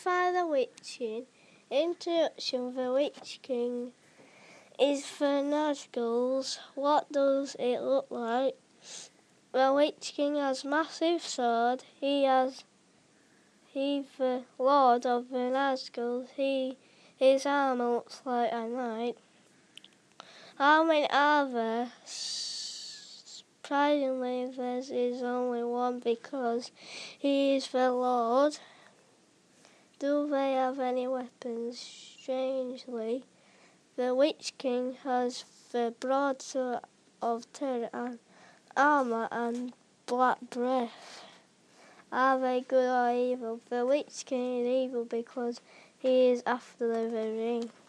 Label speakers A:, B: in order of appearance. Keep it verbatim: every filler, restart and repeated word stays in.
A: Father Witch King. Introduction. The Witch King is for Nazguls. What does it look like? The Witch King has massive sword. He has he the Lord of the Nazguls. He his armor looks like a knight. How many are there? Surprisingly, there is only one because he is the Lord. Do they have any weapons? Strangely, the Witch King has the broadsword of terror and armor and black breath. Are they good or evil? The Witch King is evil because he is after the ring.